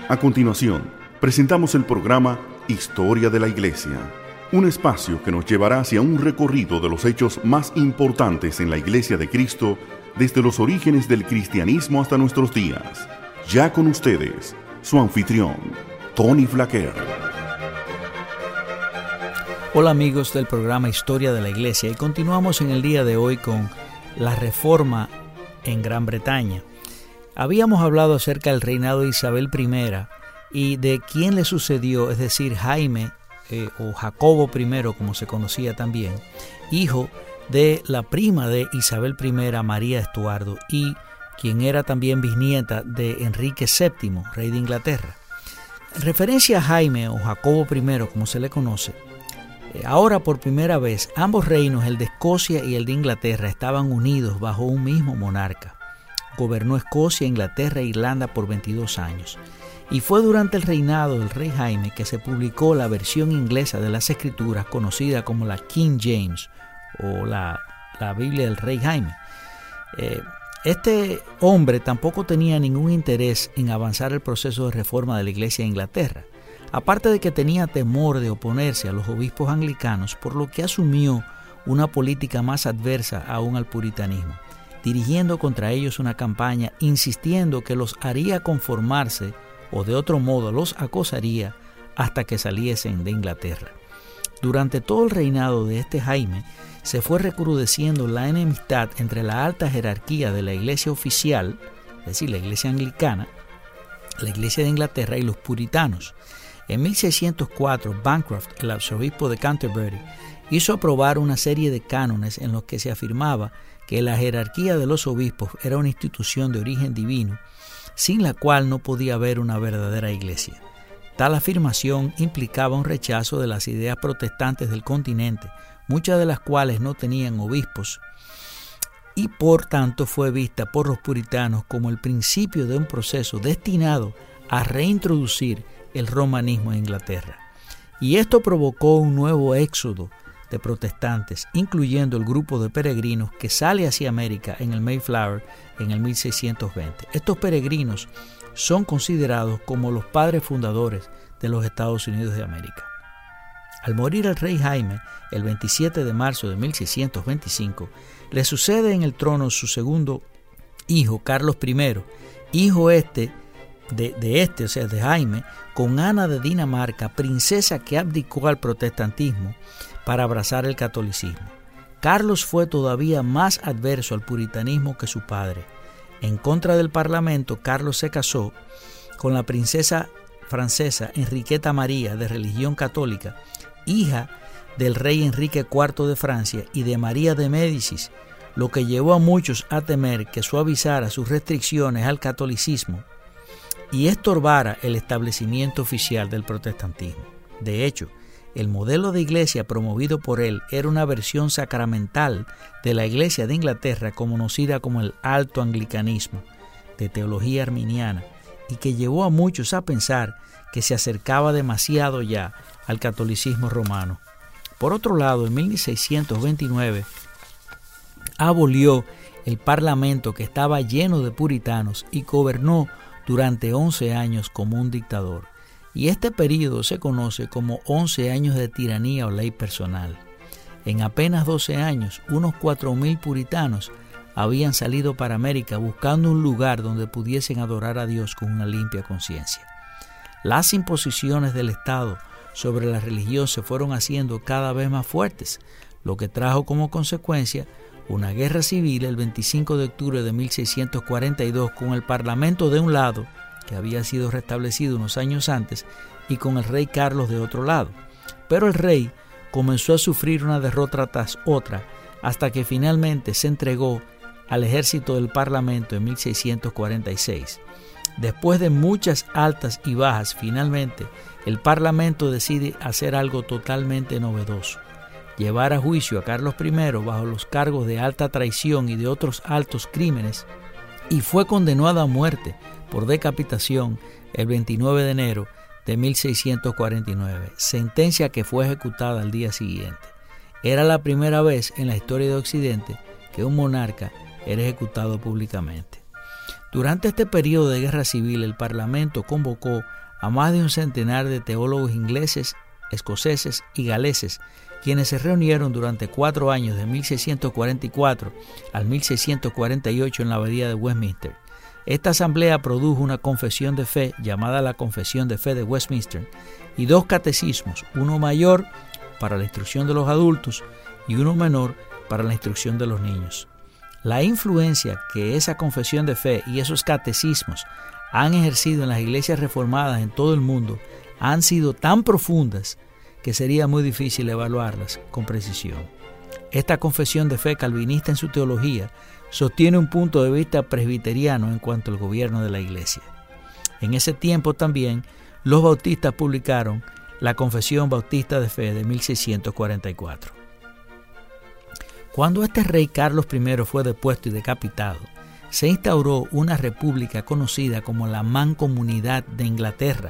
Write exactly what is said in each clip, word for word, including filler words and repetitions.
A continuación, presentamos el programa Historia de la Iglesia, un espacio que nos llevará hacia un recorrido de los hechos más importantes en la Iglesia de Cristo desde los orígenes del cristianismo hasta nuestros días. Ya con ustedes, su anfitrión, Tony Flaquer. Hola amigos del programa Historia de la Iglesia, y continuamos en el día de hoy con la Reforma en Gran Bretaña. Habíamos hablado acerca del reinado de Isabel primera y de quién le sucedió, es decir, Jaime eh, o Jacobo primero, como se conocía también, hijo de la prima de Isabel primera, María Estuardo, y quien era también bisnieta de Enrique séptimo, rey de Inglaterra. En referencia a Jaime o Jacobo primero, como se le conoce, ahora por primera vez ambos reinos, el de Escocia y el de Inglaterra, estaban unidos bajo un mismo monarca. Gobernó Escocia, Inglaterra e Irlanda por veintidós años. Y fue durante el reinado del rey Jaime que se publicó la versión inglesa de las Escrituras conocida como la King James o la, la Biblia del rey Jaime. Eh, este hombre tampoco tenía ningún interés en avanzar el proceso de reforma de la Iglesia de Inglaterra, aparte de que tenía temor de oponerse a los obispos anglicanos, por lo que asumió una política más adversa aún al puritanismo, dirigiendo contra ellos una campaña insistiendo que los haría conformarse o de otro modo los acosaría hasta que saliesen de Inglaterra. Durante todo el reinado de este Jaime se fue recrudeciendo la enemistad entre la alta jerarquía de la iglesia oficial, es decir, la iglesia anglicana, la iglesia de Inglaterra y los puritanos. En mil seiscientos cuatro, Bancroft, el arzobispo de Canterbury, hizo aprobar una serie de cánones en los que se afirmaba que la jerarquía de los obispos era una institución de origen divino, sin la cual no podía haber una verdadera iglesia. Tal afirmación implicaba un rechazo de las ideas protestantes del continente, muchas de las cuales no tenían obispos, y por tanto fue vista por los puritanos como el principio de un proceso destinado a reintroducir el romanismo en Inglaterra. Y esto provocó un nuevo éxodo de protestantes, incluyendo el grupo de peregrinos que sale hacia América en el Mayflower en el mil seiscientos veinte. Estos peregrinos son considerados como los padres fundadores de los Estados Unidos de América. Al morir el rey Jaime, el veintisiete de marzo de mil seiscientos veinticinco, le sucede en el trono su segundo hijo, Carlos primero, hijo este de, de este, o sea, de Jaime, con Ana de Dinamarca, princesa que abdicó al protestantismo para abrazar el catolicismo. Carlos fue todavía más adverso al puritanismo que su padre. En contra del parlamento, Carlos se casó con la princesa francesa Enriqueta María, de religión católica, hija del rey Enrique cuarto de Francia y de María de Médicis, lo que llevó a muchos a temer que suavizara sus restricciones al catolicismo y estorbara el establecimiento oficial del protestantismo. De hecho, el modelo de iglesia promovido por él era una versión sacramental de la iglesia de Inglaterra, conocida como el alto anglicanismo, de teología arminiana, y que llevó a muchos a pensar que se acercaba demasiado ya al catolicismo romano. Por otro lado, en mil seiscientos veintinueve abolió el parlamento, que estaba lleno de puritanos, y gobernó durante once años como un dictador. Y este período se conoce como once años de tiranía o ley personal. En apenas doce años, unos cuatro mil puritanos habían salido para América buscando un lugar donde pudiesen adorar a Dios con una limpia conciencia. Las imposiciones del Estado sobre la religión se fueron haciendo cada vez más fuertes, lo que trajo como consecuencia una guerra civil el veinticinco de octubre de mil seiscientos cuarenta y dos, con el parlamento de un lado, que había sido restablecido unos años antes, y con el rey Carlos de otro lado. Pero el rey comenzó a sufrir una derrota tras otra, hasta que finalmente se entregó al ejército del parlamento en mil seiscientos cuarenta y seis. Después de muchas altas y bajas, finalmente el parlamento decide hacer algo totalmente novedoso: llevar a juicio a Carlos primero bajo los cargos de alta traición y de otros altos crímenes, y fue condenado a muerte por decapitación el veintinueve de enero de mil seiscientos cuarenta y nueve, sentencia que fue ejecutada al día siguiente. Era la primera vez en la historia de Occidente que un monarca era ejecutado públicamente. Durante este periodo de guerra civil, el Parlamento convocó a más de un centenar de teólogos ingleses, escoceses y galeses, quienes se reunieron durante cuatro años de mil seiscientos cuarenta y cuatro al mil seiscientos cuarenta y ocho en la abadía de Westminster. Esta asamblea produjo una confesión de fe llamada la Confesión de Fe de Westminster y dos catecismos, uno mayor para la instrucción de los adultos y uno menor para la instrucción de los niños. La influencia que esa confesión de fe y esos catecismos han ejercido en las iglesias reformadas en todo el mundo han sido tan profundas que sería muy difícil evaluarlas con precisión. Esta confesión de fe calvinista en su teología sostiene un punto de vista presbiteriano en cuanto al gobierno de la iglesia. En ese tiempo también los bautistas publicaron la Confesión Bautista de Fe de mil seiscientos cuarenta y cuatro. Cuando este rey Carlos primero fue depuesto y decapitado, se instauró una república conocida como la Mancomunidad de Inglaterra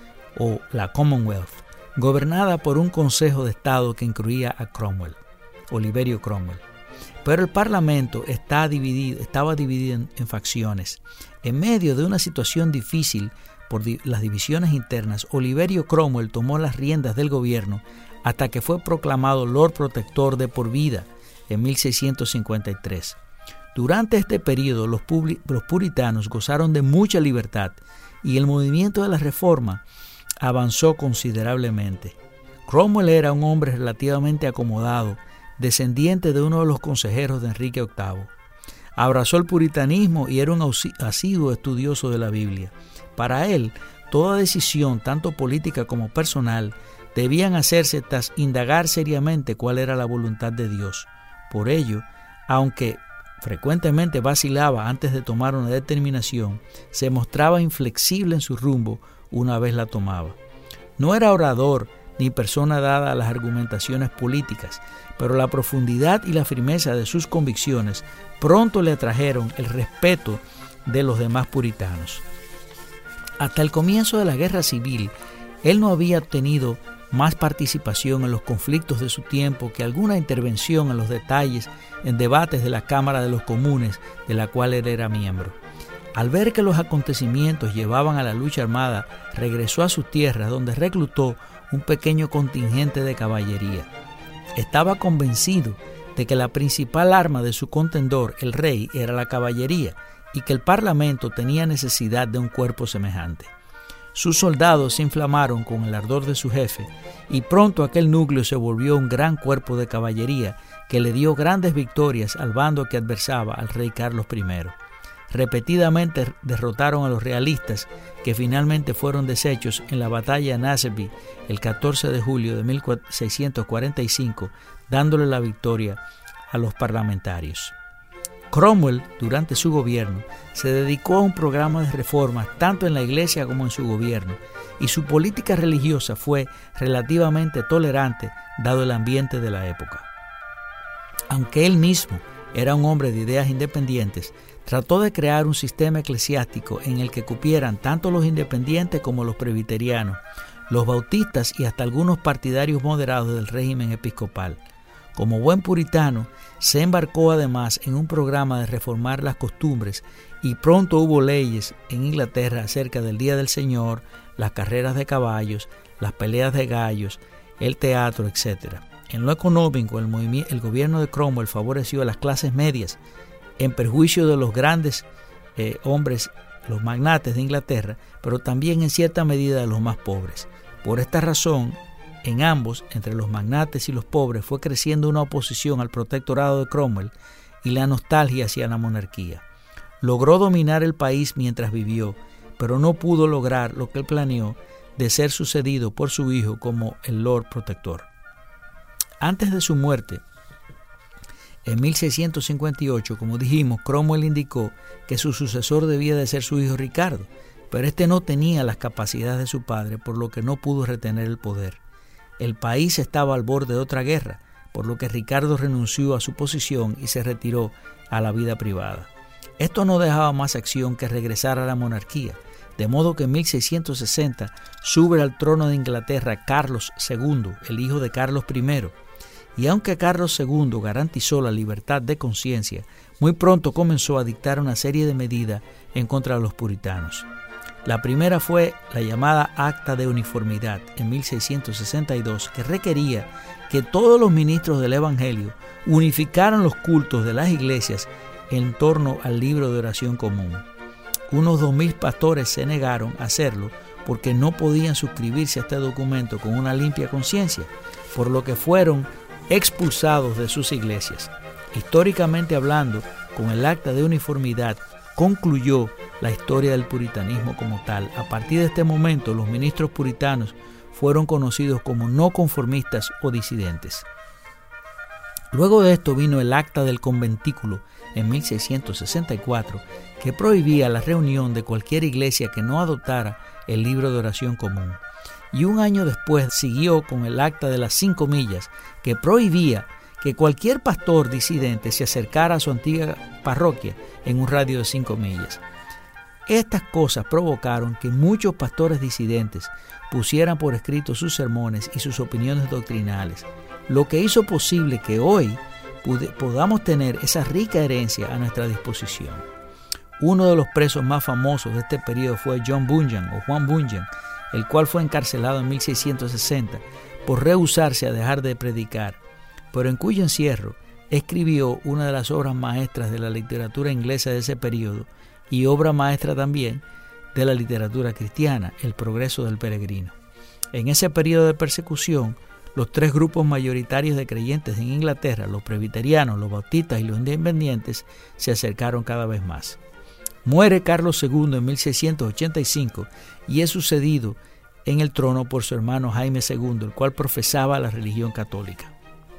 o la Commonwealth, gobernada por un consejo de estado que incluía a Cromwell, Oliverio Cromwell. Pero el parlamento está dividido, estaba dividido en, en facciones. En medio de una situación difícil por di- las divisiones internas, Oliverio Cromwell tomó las riendas del gobierno hasta que fue proclamado Lord Protector de por vida en mil seiscientos cincuenta y tres. Durante este periodo, los, publi- los puritanos gozaron de mucha libertad y el movimiento de la Reforma avanzó considerablemente. Cromwell era un hombre relativamente acomodado, descendiente de uno de los consejeros de Enrique octavo. Abrazó el puritanismo y era un asiduo estudioso de la Biblia. Para él, toda decisión, tanto política como personal, debían hacerse tras indagar seriamente cuál era la voluntad de Dios. Por ello, aunque frecuentemente vacilaba antes de tomar una determinación, se mostraba inflexible en su rumbo una vez la tomaba. No era orador ni persona dada a las argumentaciones políticas, pero la profundidad y la firmeza de sus convicciones pronto le atrajeron el respeto de los demás puritanos. Hasta el comienzo de la guerra civil, él no había tenido más participación en los conflictos de su tiempo que alguna intervención en los detalles en debates de la Cámara de los Comunes, de la cual él era miembro. Al ver que los acontecimientos llevaban a la lucha armada, regresó a sus tierras, donde reclutó un pequeño contingente de caballería. Estaba convencido de que la principal arma de su contendor, el rey, era la caballería y que el parlamento tenía necesidad de un cuerpo semejante. Sus soldados se inflamaron con el ardor de su jefe y pronto aquel núcleo se volvió un gran cuerpo de caballería que le dio grandes victorias al bando que adversaba al rey Carlos primero. Repetidamente derrotaron a los realistas, que finalmente fueron deshechos en la batalla de Naseby el catorce de julio de mil seiscientos cuarenta y cinco, dándole la victoria a los parlamentarios. Cromwell, durante su gobierno, se dedicó a un programa de reformas tanto en la iglesia como en su gobierno, y su política religiosa fue relativamente tolerante dado el ambiente de la época. Aunque él mismo era un hombre de ideas independientes, trató de crear un sistema eclesiástico en el que cupieran tanto los independientes como los presbiterianos, los bautistas y hasta algunos partidarios moderados del régimen episcopal. Como buen puritano, se embarcó además en un programa de reformar las costumbres y pronto hubo leyes en Inglaterra acerca del Día del Señor, las carreras de caballos, las peleas de gallos, el teatro, etcétera. En lo económico, el, movimiento, el gobierno de Cromwell favoreció a las clases medias en perjuicio de los grandes eh, hombres, los magnates de Inglaterra, pero también en cierta medida de los más pobres. Por esta razón, en ambos, entre los magnates y los pobres, fue creciendo una oposición al protectorado de Cromwell y la nostalgia hacia la monarquía. Logró dominar el país mientras vivió, pero no pudo lograr lo que él planeó de ser sucedido por su hijo como el Lord Protector. Antes de su muerte, en mil seiscientos cincuenta y ocho, como dijimos, Cromwell indicó que su sucesor debía de ser su hijo Ricardo, pero este no tenía las capacidades de su padre, por lo que no pudo retener el poder. El país estaba al borde de otra guerra, por lo que Ricardo renunció a su posición y se retiró a la vida privada. Esto no dejaba más acción que regresar a la monarquía, de modo que en mil seiscientos sesenta sube al trono de Inglaterra Carlos segundo, el hijo de Carlos primero, y aunque Carlos segundo garantizó la libertad de conciencia, muy pronto comenzó a dictar una serie de medidas en contra de los puritanos. La primera fue la llamada Acta de Uniformidad en mil seiscientos sesenta y dos, que requería que todos los ministros del Evangelio unificaran los cultos de las iglesias en torno al libro de oración común. Unos dos mil pastores se negaron a hacerlo porque no podían suscribirse a este documento con una limpia conciencia, por lo que fueron expulsados de sus iglesias. Históricamente hablando, con el Acta de Uniformidad concluyó la historia del puritanismo como tal. A partir de este momento, los ministros puritanos fueron conocidos como no conformistas o disidentes. Luego de esto vino el Acta del Conventículo en mil seiscientos sesenta y cuatro, que prohibía la reunión de cualquier iglesia que no adoptara el libro de oración común. Y un año después siguió con el Acta de las Cinco Millas, que prohibía que cualquier pastor disidente se acercara a su antigua parroquia en un radio de cinco millas. Estas cosas provocaron que muchos pastores disidentes pusieran por escrito sus sermones y sus opiniones doctrinales, lo que hizo posible que hoy podamos tener esa rica herencia a nuestra disposición. Uno de los presos más famosos de este periodo fue John Bunyan o Juan Bunyan, el cual fue encarcelado en mil seiscientos sesenta por rehusarse a dejar de predicar, pero en cuyo encierro escribió una de las obras maestras de la literatura inglesa de ese periodo y obra maestra también de la literatura cristiana, El Progreso del Peregrino. En ese periodo de persecución, los tres grupos mayoritarios de creyentes en Inglaterra, los presbiterianos, los bautistas y los independientes, se acercaron cada vez más. Muere Carlos segundo en mil seiscientos ochenta y cinco y es sucedido en el trono por su hermano Jaime segundo, el cual profesaba la religión católica.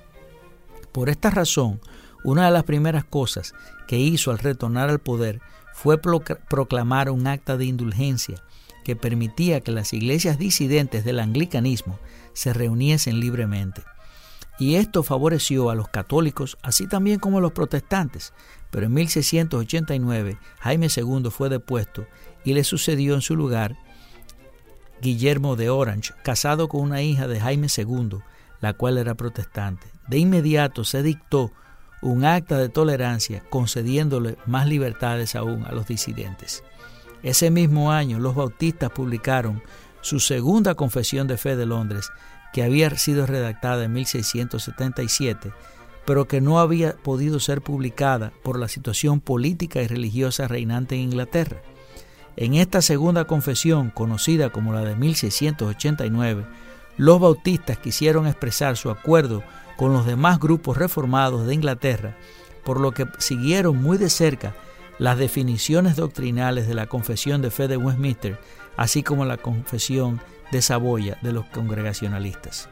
Por esta razón, una de las primeras cosas que hizo al retornar al poder fue proclamar un acta de indulgencia que permitía que las iglesias disidentes del anglicanismo se reuniesen libremente. Y esto favoreció a los católicos, así también como a los protestantes. Pero en mil seiscientos ochenta y nueve, Jaime segundo fue depuesto y le sucedió en su lugar Guillermo de Orange, casado con una hija de Jaime segundo, la cual era protestante. De inmediato se dictó un acta de tolerancia concediéndole más libertades aún a los disidentes. Ese mismo año los bautistas publicaron su segunda confesión de fe de Londres, que había sido redactada en mil seiscientos setenta y siete, pero que no había podido ser publicada por la situación política y religiosa reinante en Inglaterra. En esta segunda confesión, conocida como la de mil seiscientos ochenta y nueve, los bautistas quisieron expresar su acuerdo con los demás grupos reformados de Inglaterra, por lo que siguieron muy de cerca las definiciones doctrinales de la Confesión de Fe de Westminster, así como la Confesión de Saboya de los congregacionalistas.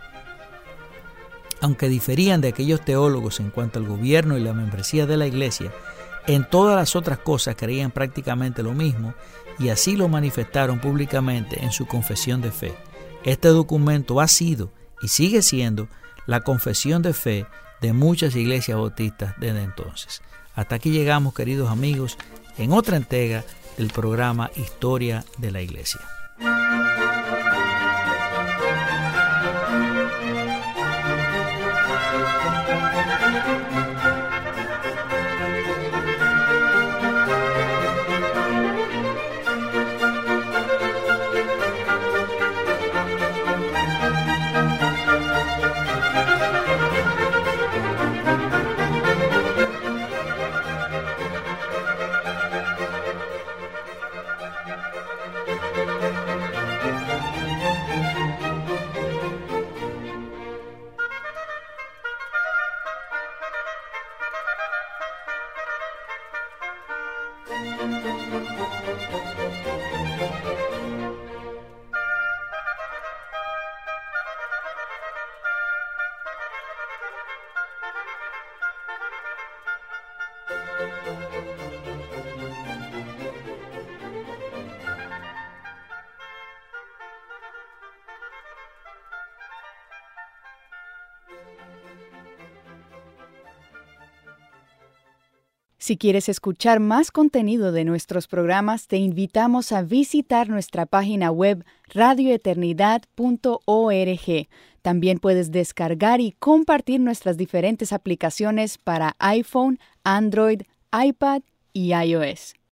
Aunque diferían de aquellos teólogos en cuanto al gobierno y la membresía de la Iglesia, en todas las otras cosas creían prácticamente lo mismo y así lo manifestaron públicamente en su confesión de fe. Este documento ha sido y sigue siendo la confesión de fe de muchas iglesias bautistas desde entonces. Hasta aquí llegamos, queridos amigos, en otra entrega del programa Historia de la Iglesia. Si quieres escuchar más contenido de nuestros programas, te invitamos a visitar nuestra página web radio eternidad punto org. También puedes descargar y compartir nuestras diferentes aplicaciones para iPhone, Android, iPad y iOS.